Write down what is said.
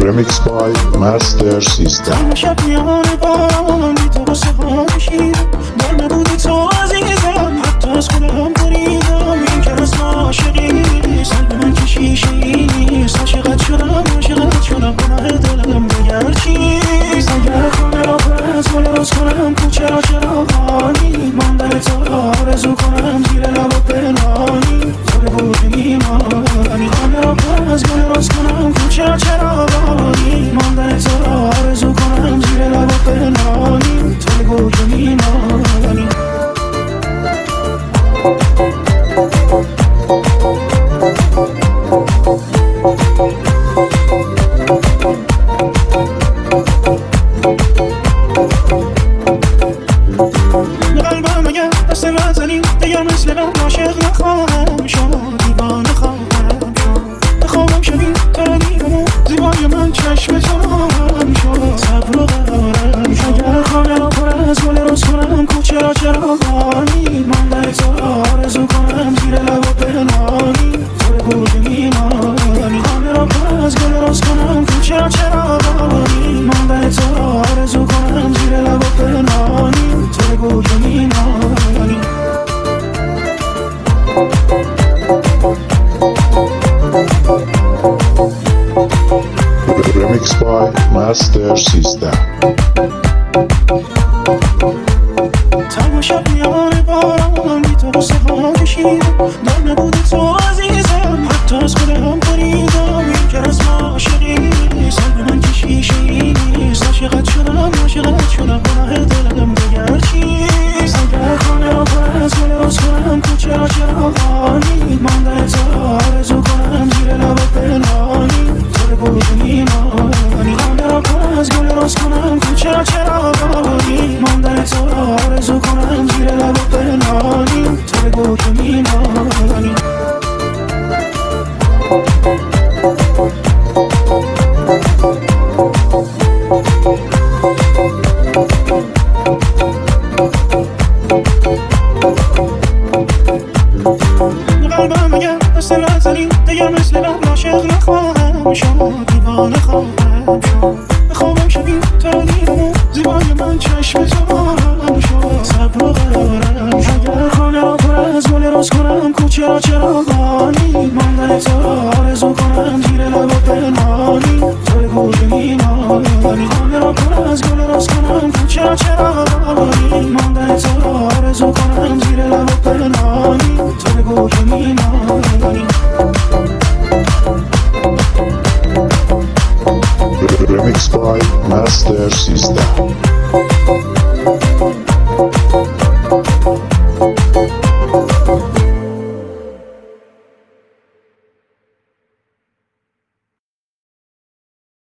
Remix by Master System. شب میان بارانی تو بسه هاشی در نبودی تو عزیزم حتی از خودم بریدم این که رسم عاشقی نیست قلب من که شیشه ای نیست عاشقت شدم گناه دلم بگر چیست اگر خانه را پر از گل روز کنم کوچه را چراغانی ماندن تو را آرزو کنم زیر لب و پنهانی تو به گوش میمانی خانه را پر از گل روز کنم کوچه را چراغانی ماندن تو را آرزو کنم زیر لب و پنهانی تو به گوش میمانی قلبم اگر دست نزنی دیگر مثل من عاشق نخواهم شد دیوانه خواهم شد بخوابم شبی تا ردیدم و زیبای من چشم تو هم شد صبر و قرارم شد اگر خانه را پر از گل روز کنم کوچه را چراغانی ماندن تو را آرزو کنم زیر لب و پنهانی تو به گوش میمانی خانه را پر از گل روز کنم کوچه را چراغانی ماندن تو را آرزو کنم زیر لب و پنهانی تو به گوش میمانی Remix by Master System. تنها شب میان باران بی تو بسه ها کشیدم در نبودی تو عزیزم حتی از خودم بریدم این که رسم عاشقی نیست قلب من که شیشه ای نیست عاشقت شدم گناه دلم بگر چیست اگر خانه را پر از گل روز کنم کوچه را چراغانی ماندن تو را آرزو کنم زیر لب و پنهانی تو به گوش میمانی خانه را پر از گل روز کنم کوچه را چراغانی ماندن تو را آرزو کنم زیر لب و پنهانی تو به گوش میمانی قلبم اگر دست نزنی دیگر مثل من عاشق نخواهم شد دیوانه خواهم شد بخوابم شبی تا ردیدم و زیبای من چشم تو هم شد صبر و قرارم شد اگر خانه را پر از گل روز کنم کوچه را چراغانی ماندن تو را آرزو کنم زیر لب و پنهانی تو به گوش میمانی خانه را پر از گل روز کنم کوچه را چراغانی ماندن تو را آرزو کنم زیر لب و پنهانی تو به گوش میمانی Remix by Master System.